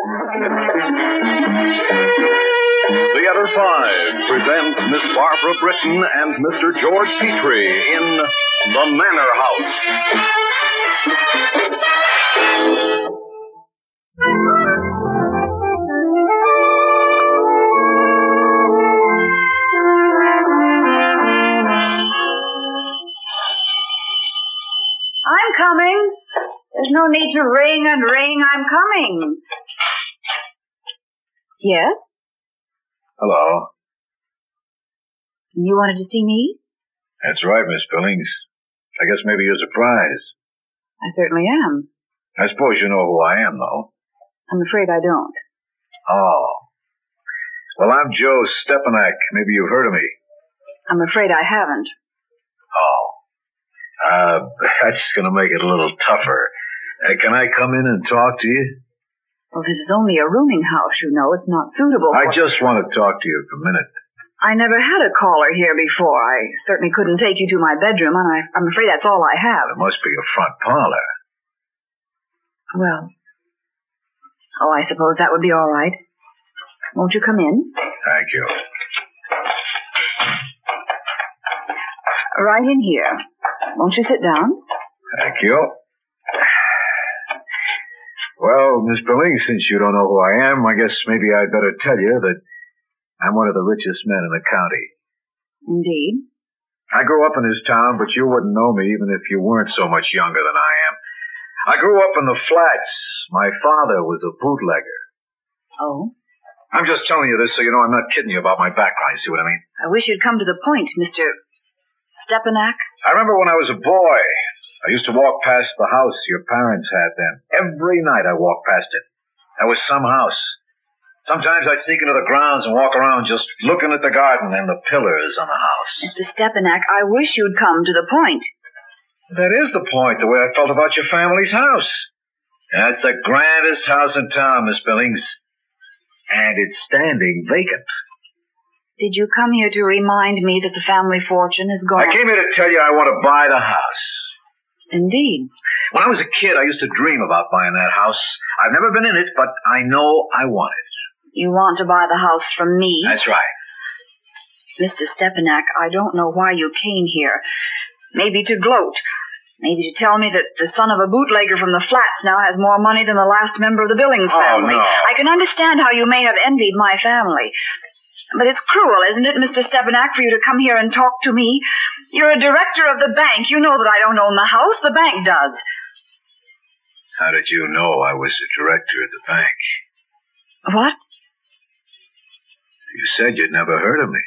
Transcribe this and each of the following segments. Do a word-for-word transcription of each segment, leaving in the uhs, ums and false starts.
Theater five presents Miss Barbara Britton and Mister George Petrie in The Manor House. I'm coming. There's no need to ring and ring. I'm coming. Yes? Hello. You wanted to see me? That's right, Miss Billings. I guess maybe you're surprised. I certainly am. I suppose you know who I am, though. I'm afraid I don't. Oh. Well, I'm Joe Stepanak. Maybe you've heard of me. I'm afraid I haven't. Oh. Uh, that's going to make it a little tougher. Uh, can I come in and talk to you? Well, this is only a rooming house, you know. It's not suitable for... I just want to talk to you for a minute. I never had a caller here before. I certainly couldn't take you to my bedroom, and I, I'm afraid that's all I have. It must be a front parlor. Well, oh, I suppose that would be all right. Won't you come in? Thank you. Right in here. Won't you sit down? Thank you. Well, Miss Billings, since you don't know who I am, I guess maybe I'd better tell you that I'm one of the richest men in the county. Indeed. I grew up in this town, but you wouldn't know me even if you weren't so much younger than I am. I grew up in the flats. My father was a bootlegger. Oh? I'm just telling you this so you know I'm not kidding you about my background, see what I mean? I wish you'd come to the point, Mister Stepanak. I remember when I was a boy, I used to walk past the house your parents had then. Every night I walked past it. There was some house. Sometimes I'd sneak into the grounds and walk around just looking at the garden and the pillars on the house. Mister Stepanak, I wish you'd come to the point. That is the point, the way I felt about your family's house. That's the grandest house in town, Miss Billings. And it's standing vacant. Did you come here to remind me that the family fortune is gone? I came here to tell you I want to buy the house. Indeed. When I was a kid, I used to dream about buying that house. I've never been in it, but I know I want it. You want to buy the house from me? That's right. Mister Stepanak, I don't know why you came here. Maybe to gloat. Maybe to tell me that the son of a bootlegger from the flats now has more money than the last member of the Billings oh, family. No. I can understand how you may have envied my family. But it's cruel, isn't it, Mister Stepanak, for you to come here and talk to me? You're a director of the bank. You know that I don't own the house. The bank does. How did you know I was the director of the bank? What? You said you'd never heard of me.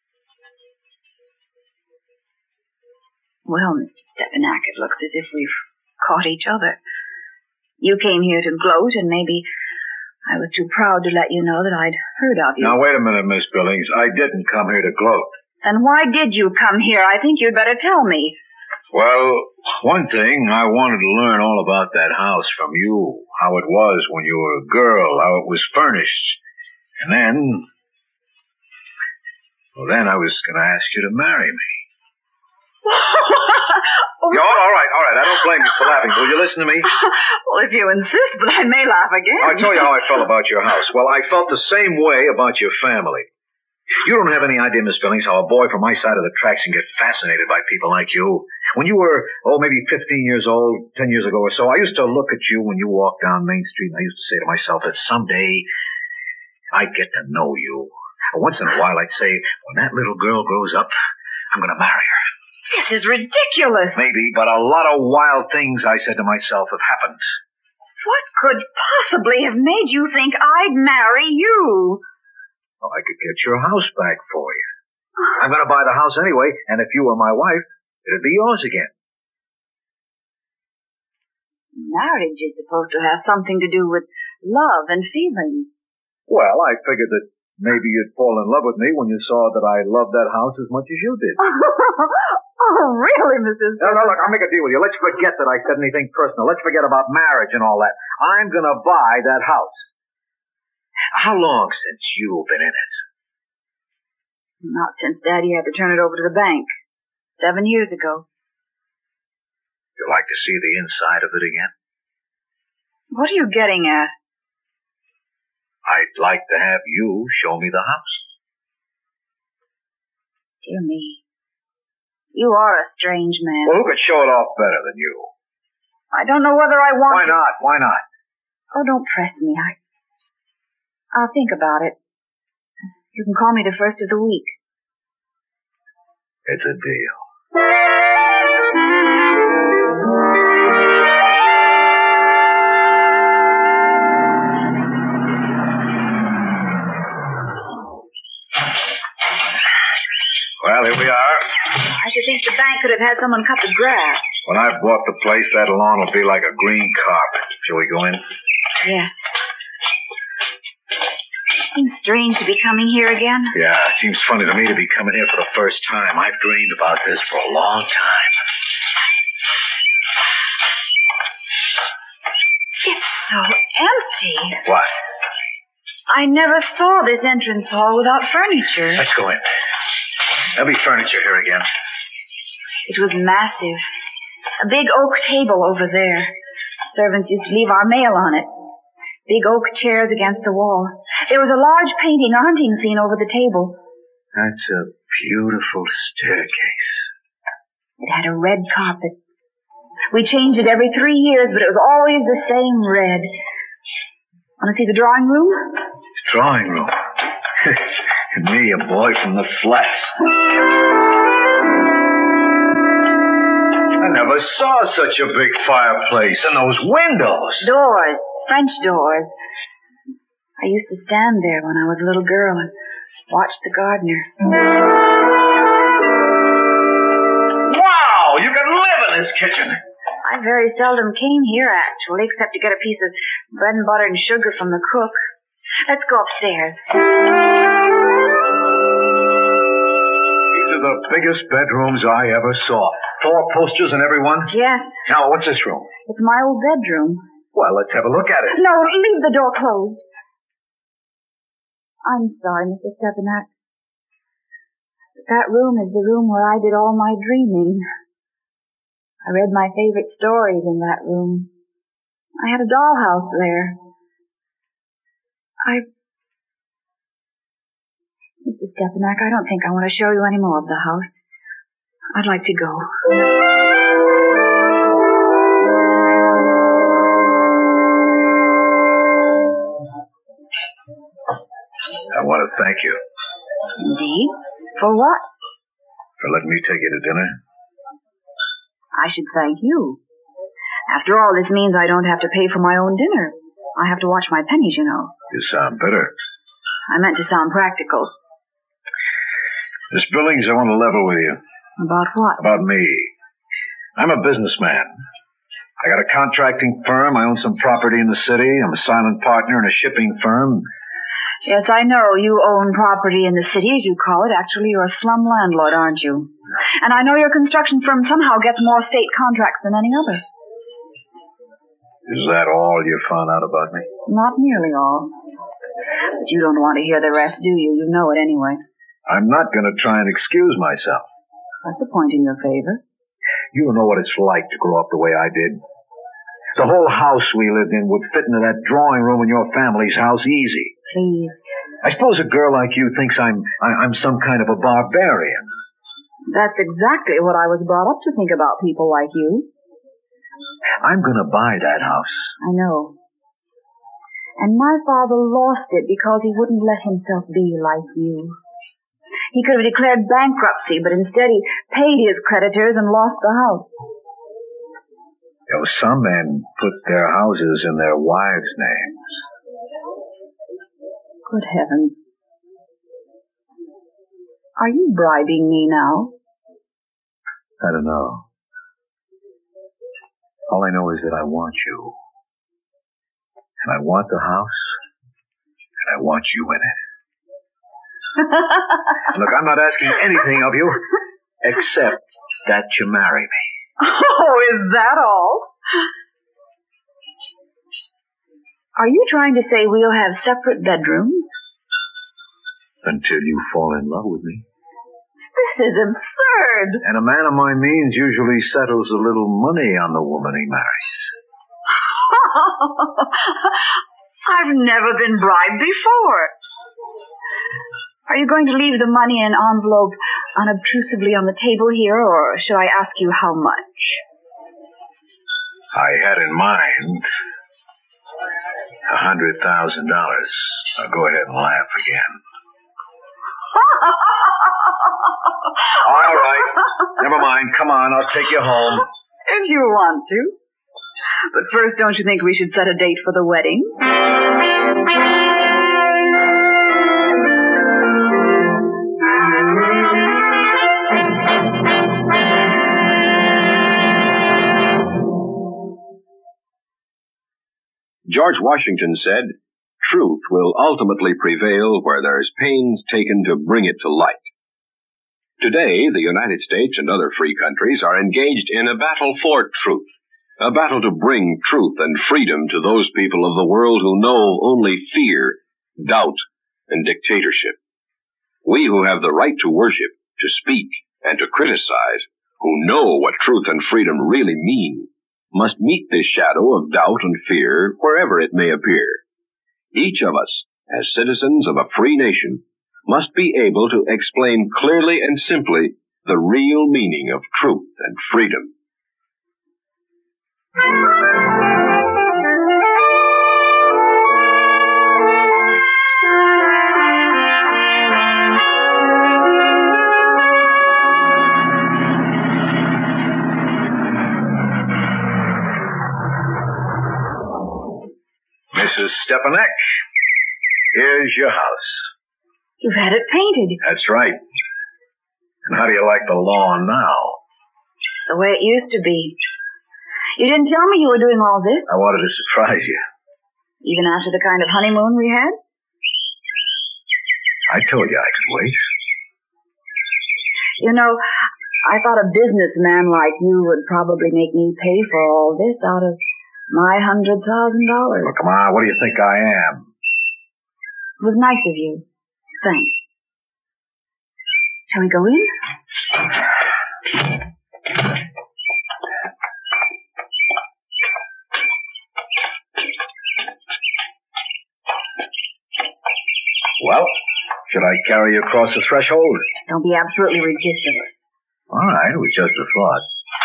Well, Mister Stepanak, it looks as if we've caught each other. You came here to gloat, and maybe I was too proud to let you know that I'd heard of you. Now, wait a minute, Miss Billings. I didn't come here to gloat. Then why did you come here? I think you'd better tell me. Well, one thing, I wanted to learn all about that house from you. How it was when you were a girl, how it was furnished. And then... Well, then I was going to ask you to marry me. Oh, yeah, all right, all right. I don't blame you for laughing. Will you listen to me? Well, if you insist, but I may laugh again. I'll tell you how I felt about your house. Well, I felt the same way about your family. You don't have any idea, Miss Billings, how a boy from my side of the tracks can get fascinated by people like you. When you were, oh, maybe fifteen years old, ten years ago or so, I used to look at you when you walked down Main Street, and I used to say to myself that someday I'd get to know you. Once in a while, I'd say, when that little girl grows up, I'm going to marry her. This is ridiculous. Maybe, but a lot of wild things, I said to myself, have happened. What could possibly have made you think I'd marry you? Well, I could get your house back for you. I'm going to buy the house anyway, and if you were my wife, it'd be yours again. Marriage is supposed to have something to do with love and feeling. Well, I figured that maybe you'd fall in love with me when you saw that I loved that house as much as you did. Oh, really, Missus No, no, look, I'll make a deal with you. Let's forget that I said anything personal. Let's forget about marriage and all that. I'm going to buy that house. How long since you've been in it? Not since Daddy had to turn it over to the bank. Seven years ago. You'd like to see the inside of it again? What are you getting at? I'd like to have you show me the house. Dear me. You are a strange man. Well, who could show it off better than you? I don't know whether I want Why to... not? Why not? Oh, don't press me. I... I'll think about it. You can call me the first of the week. It's a deal. Well, here we are. I should think the bank could have had someone cut the grass. When I've bought the place, that lawn will be like a green carpet. Shall we go in? Yes. Seems strange to be coming here again. Yeah, it seems funny to me to be coming here for the first time. I've dreamed about this for a long time. It's so empty. What? I never saw this entrance hall without furniture. Let's go in. There'll be furniture here again. It was massive. A big oak table over there. Servants used to leave our mail on it. Big oak chairs against the wall. There was a large painting, a hunting scene over the table. That's a beautiful staircase. It had a red carpet. We changed it every three years, but it was always the same red. Want to see the drawing room? Drawing room? And me, a boy from the flats. I never saw such a big fireplace and those windows. Doors. French doors. I used to stand there when I was a little girl and watch the gardener. Wow! You can live in this kitchen. I very seldom came here, actually, except to get a piece of bread and butter and sugar from the cook. Let's go upstairs. These are the biggest bedrooms I ever saw. Four posters in every one? Yes. Now, what's this room? It's my old bedroom. Well, let's have a look at it. No, leave the door closed. I'm sorry, Mister Stepanak. That room is the room where I did all my dreaming. I read my favorite stories in that room. I had a dollhouse there. I... Mister Stepanak, I don't think I want to show you any more of the house. I'd like to go. I want to thank you. Indeed? For what? For letting me take you to dinner. I should thank you. After all, this means I don't have to pay for my own dinner. I have to watch my pennies, you know. You sound bitter. I meant to sound practical. Miss Billings, I want to level with you. About what? About me. I'm a businessman. I got a contracting firm. I own some property in the city. I'm a silent partner in a shipping firm. Yes, I know. You own property in the city, as you call it. Actually, you're a slum landlord, aren't you? And I know your construction firm somehow gets more state contracts than any other. Is that all you found out about me? Not nearly all. But you don't want to hear the rest, do you? You know it anyway. I'm not going to try and excuse myself. What's the point in your favor? You don't know what it's like to grow up the way I did. The whole house we lived in would fit into that drawing room in your family's house easy. Please. I suppose a girl like you thinks I'm I, I'm some kind of a barbarian. That's exactly what I was brought up to think about people like you. I'm going to buy that house. I know. And my father lost it because he wouldn't let himself be like you. He could have declared bankruptcy, but instead he paid his creditors and lost the house. You know, some men put their houses in their wives' names. Good heavens. Are you bribing me now? I don't know. All I know is that I want you. And I want the house. And I want you in it. Look, I'm not asking anything of you except that you marry me. Oh, is that all? Are you trying to say we'll have separate bedrooms? Until you fall in love with me. This is absurd. And a man of my means usually settles a little money on the woman he marries. I've never been bribed before. Are you going to leave the money in an envelope unobtrusively on the table here, or shall I ask you how much? I had in mind a hundred thousand dollars. Now go ahead and laugh again. All right. Never mind. Come on. I'll take you home. If you want to. But first, don't you think we should set a date for the wedding? George Washington said, "Truth will ultimately prevail where there's pains taken to bring it to light." Today, the United States and other free countries are engaged in a battle for truth, a battle to bring truth and freedom to those people of the world who know only fear, doubt, and dictatorship. We who have the right to worship, to speak, and to criticize, who know what truth and freedom really mean, must meet this shadow of doubt and fear wherever it may appear. Each of us, as citizens of a free nation, must be able to explain clearly and simply the real meaning of truth and freedom. Missus Stepanek, here's your house. You've had it painted. That's right. And how do you like the lawn now? The way it used to be. You didn't tell me you were doing all this. I wanted to surprise you. Even after the kind of honeymoon we had? I told you I could wait. You know, I thought a businessman like you would probably make me pay for all this out of my hundred thousand dollars. Well, come on, what do you think I am? It was nice of you. Thanks. Shall we go in? Well, should I carry you across the threshold? Don't be absolutely ridiculous. All right, it was just a thought.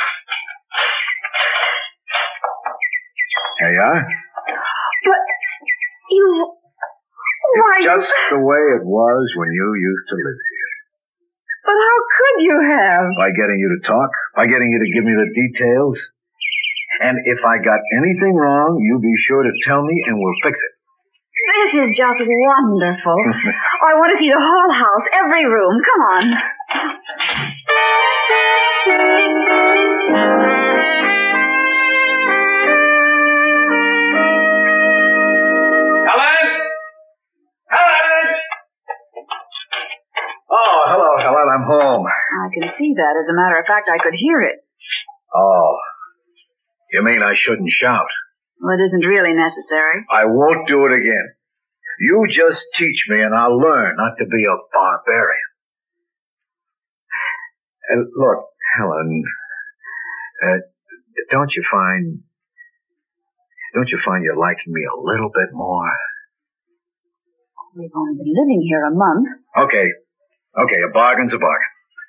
There you are. But you... Why? It's just the way it was when you used to live here. But how could you have? By getting you to talk, by getting you to give me the details. And if I got anything wrong, you be sure to tell me and we'll fix it. This is just wonderful. Oh, I want to see the whole house, every room. Come on. Helen! Helen! Oh, hello, Helen. I'm home. I can see that. As a matter of fact, I could hear it. Oh. You mean I shouldn't shout? Well, it isn't really necessary. I won't do it again. You just teach me and I'll learn not to be a barbarian. And look, Helen, uh, don't you find, don't you find you're liking me a little bit more? We've only been living here a month. Okay. Okay, a bargain's a bargain.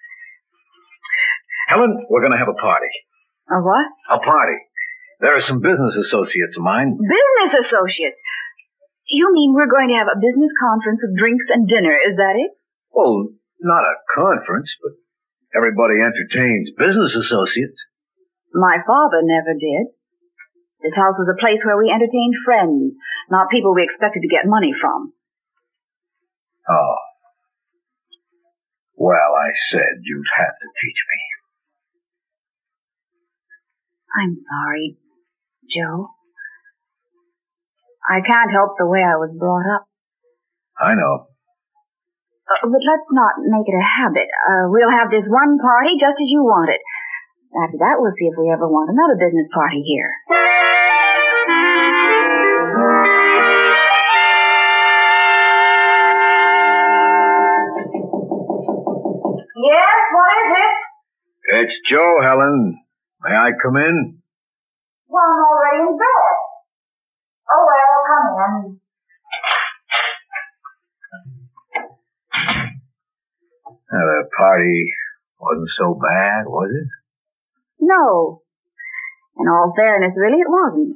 Helen, we're going to have a party. A what? A party. There are some business associates of mine. Business associates? You mean we're going to have a business conference with drinks and dinner, is that it? Well, not a conference, but everybody entertains business associates. My father never did. This house was a place where we entertained friends, not people we expected to get money from. Oh. Well, I said you'd have to teach me. I'm sorry, Joe. I can't help the way I was brought up. I know. Uh, but let's not make it a habit. Uh, we'll have this one party just as you want it. After that, we'll see if we ever want another business party here. Yes, what is it? It's Joe, Helen. May I come in? Well, I'm already in bed. Oh, well, come in. party wasn't so bad, was it? No. In all fairness, really, it wasn't.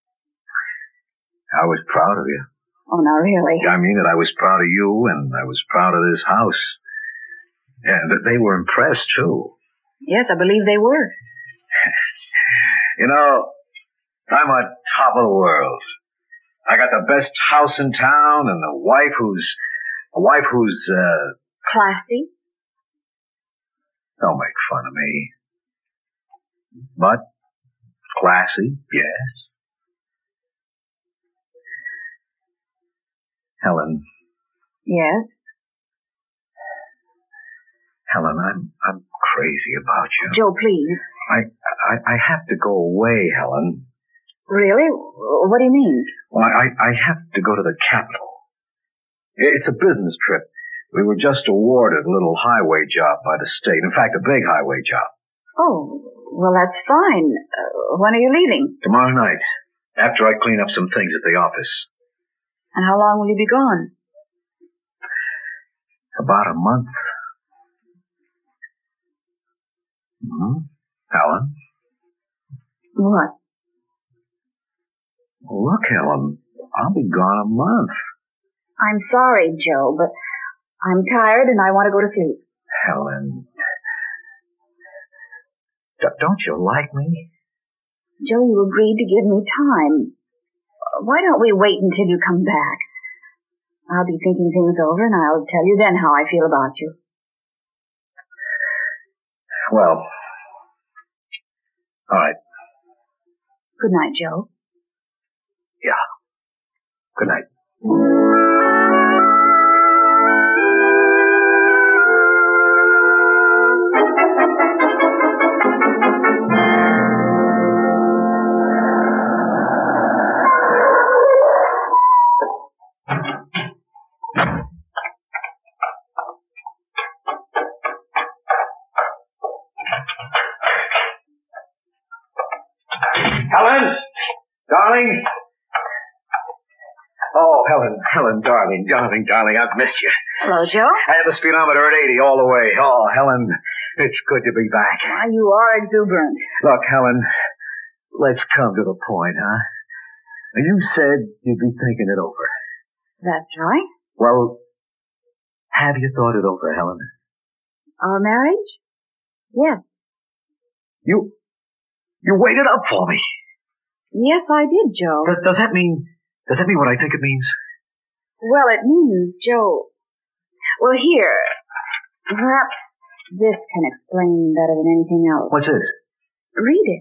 I was proud of you. Oh, not really. I mean that I was proud of you, and I was proud of this house. And that they were impressed, too. Yes, I believe they were. You know, I'm on top of the world. I got the best house in town and a wife who's... A wife who's, uh... Classy? Don't make fun of me. But classy, yes. Helen. Yes? Helen, I'm I'm crazy about you. Joe, please. I, I I have to go away, Helen. Really? What do you mean? Well, I, I have to go to the capital. It's a business trip. We were just awarded a little highway job by the state. In fact, a big highway job. Oh, well, that's fine. Uh, when are you leaving? Tomorrow night, after I clean up some things at the office. And how long will you be gone? About a month. Hmm? Helen? What? Look, Helen, I'll be gone a month. I'm sorry, Joe, but I'm tired and I want to go to sleep. Helen, d- don't you like me? Joe, you agreed to give me time. Why don't we wait until you come back? I'll be thinking things over and I'll tell you then how I feel about you. Well, all right. Good night, Joe. Yeah. Good night. Helen! Darling! Oh, Helen, Helen, darling, darling, darling, I've missed you. Hello, Joe. I have the speedometer at eighty all the way. Oh, Helen, it's good to be back. Why, you are exuberant. Look, Helen, let's come to the point, huh? You said you'd be thinking it over. That's right. Well, have you thought it over, Helen? Our marriage? Yes. You, you waited up for me. Yes, I did, Joe. Does, does that mean, does that mean what I think it means? Well, it means, Joe... Well, here, perhaps this can explain better than anything else. What's this? Read it.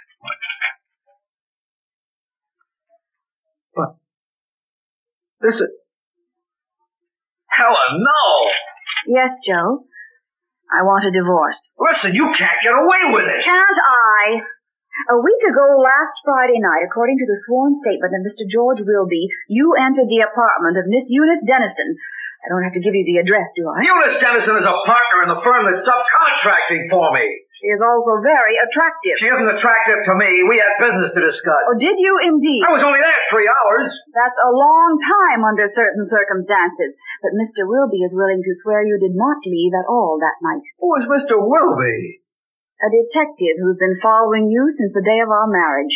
What? This is... Helen, no! Yes, Joe. I want a divorce. Listen, you can't get away with it! Can't I? A week ago, last Friday night, according to the sworn statement of Mister George Wilby, you entered the apartment of Miss Eunice Dennison. I don't have to give you the address, do I? Eunice Dennison is a partner in the firm that's subcontracting for me. She is also very attractive. She isn't attractive to me. We had business to discuss. Oh, did you indeed? I was only there three hours. That's a long time under certain circumstances. But Mister Wilby is willing to swear you did not leave at all that night. Who is Mister Wilby? A detective who's been following you since the day of our marriage.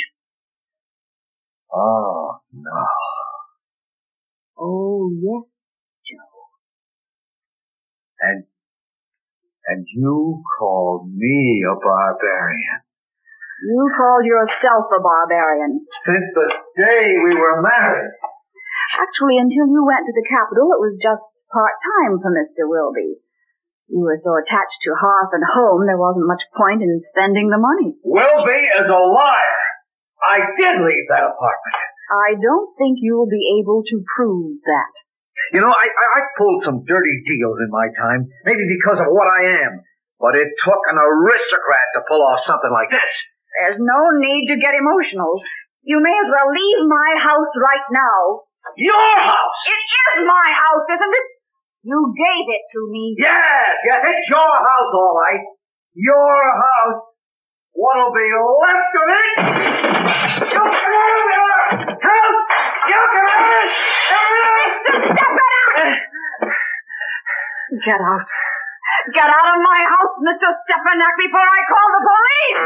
Oh, no. Oh, yes, Joe. And, and you called me a barbarian. You called yourself a barbarian. Since the day we were married. Actually, until you went to the Capitol, it was just part-time for Mister Wilby. You were so attached to hearth and home, there wasn't much point in spending the money. Wilby is a liar. I did leave that apartment. I don't think you'll be able to prove that. You know, I, I, I pulled some dirty deals in my time, maybe because of what I am. But it took an aristocrat to pull off something like this. There's no need to get emotional. You may as well leave my house right now. Your house? It is my house, isn't it? You gave it to me. Yes, yes, it's your house, all right. Your house. What'll be left of it? You come out of here! Help! You come out! Step it out! Get out. Get out of my house, Mister Stepanak, before I call the police!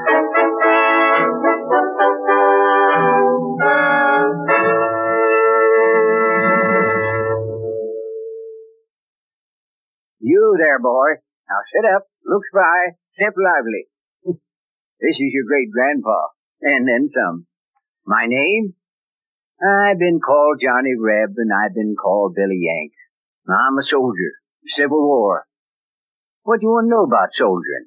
You there, boy. Now sit up, look spry, step lively. This is your great-grandpa, and then some. My name? I've been called Johnny Reb, and I've been called Billy Yank. I'm a soldier. Civil War. What do you want to know about soldiering?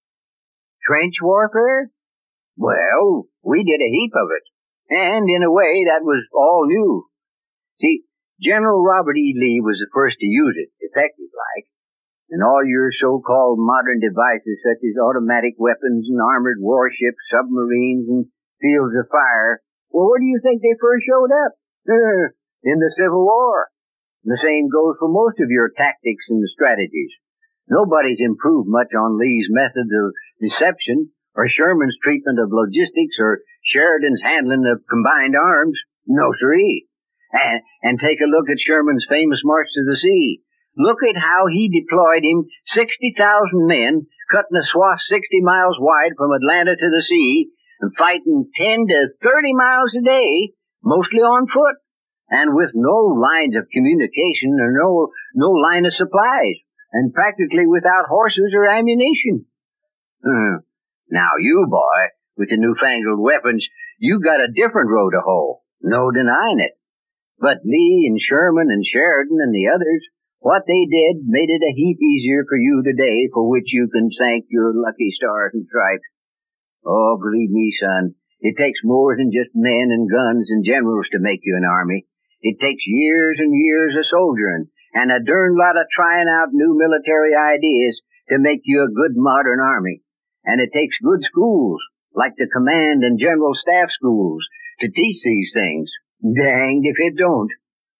Trench warfare? Well, we did a heap of it. And in a way, that was all new. See, General Robert E. Lee was the first to use it, effective-like. And all your so-called modern devices such as automatic weapons and armored warships, submarines, and fields of fire, well, where do you think they first showed up? Uh, in the Civil War. And the same goes for most of your tactics and strategies. Nobody's improved much on Lee's methods of deception, or Sherman's treatment of logistics, or Sheridan's handling of combined arms. No, siree. And, and take a look at Sherman's famous march to the sea. Look at how he deployed him sixty thousand men, cutting a swath sixty miles wide from Atlanta to the sea, and fighting ten to thirty miles a day, mostly on foot, and with no lines of communication or no, no line of supplies, and practically without horses or ammunition. Hmm. Now you, boy, with the newfangled weapons, you got a different road to hoe. No denying it. But Lee and Sherman and Sheridan and the others, what they did made it a heap easier for you today, for which you can thank your lucky stars and stripes. Oh, believe me, son, it takes more than just men and guns and generals to make you an army. It takes years and years of soldiering, and a darn lot of trying out new military ideas to make you a good modern army. And it takes good schools, like the command and general staff schools, to teach these things. Danged if it don't.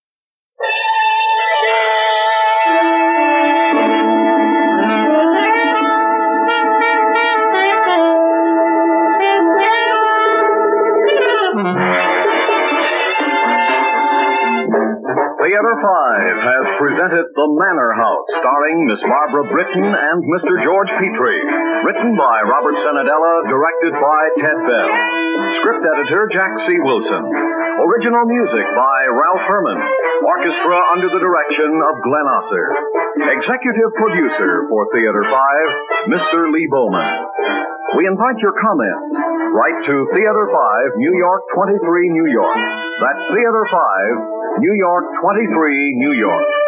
Theater five has presented The Manor House, starring Miss Barbara Britton and Mister George Petrie. Written by Robert Senadella, directed by Ted Bell. Script editor Jack C. Wilson. Original music by Ralph Herman. Orchestra under the direction of Glenn Osser. Executive producer for Theater five, Mister Lee Bowman. We invite your comments. Write to Theater five, New York twenty-three, New York. That's Theater five, New York twenty-three, New York.